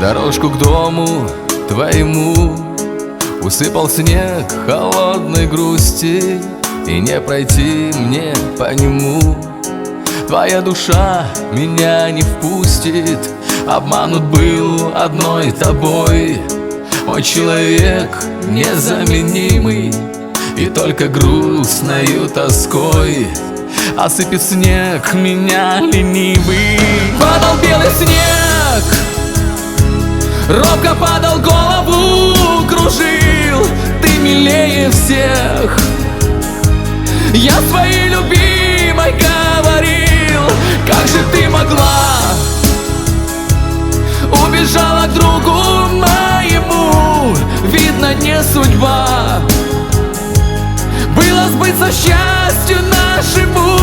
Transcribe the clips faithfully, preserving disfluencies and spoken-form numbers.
Дорожку к дому твоему усыпал снег холодной грусти, и не пройти мне по нему. Твоя душа меня не впустит, обманут был одной тобой. Мой человек незаменимый, и только грустною тоской осыпет снег меня ленивый. Падал белый снег, робко падал, голову кружил. Ты милее всех, я своей любимой говорил. Как же ты могла, убежала к другу моему. Видно, не судьба было сбыться счастью нашему.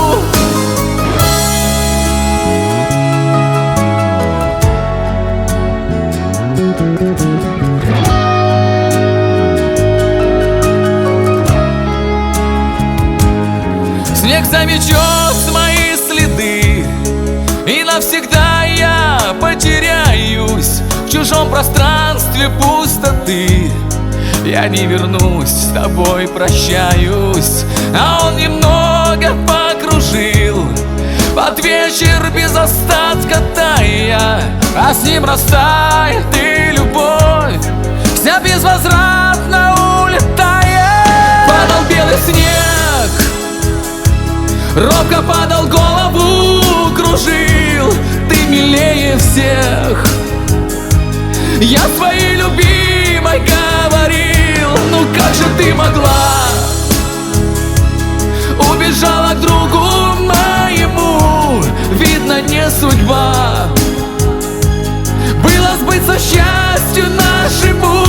Снег заметет мои следы, и навсегда я потеряюсь в чужом пространстве пустоты. Я не вернусь, с тобой прощаюсь. А он немного покружил под вечер без остатка тая, а с ним растает и любовь вся безвозвратно улетает. Падал белый снег, робко падал, голову кружил. Ты милее всех, я своей любимой говорил. Ну как же ты могла, убежала к другу моему. Видно, не судьба было сбыться счастью нашему.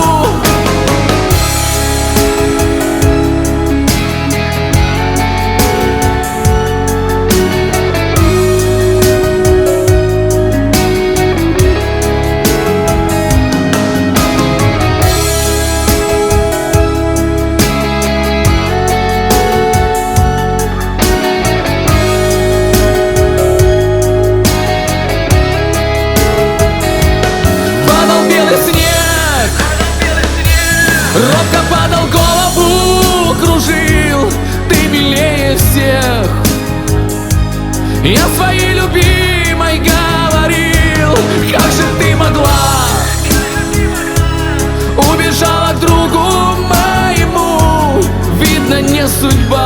Робко падал, голову кружил. Ты милее всех, я своей любимой говорил. Как же ты могла, убежала к другу моему. Видно, не судьба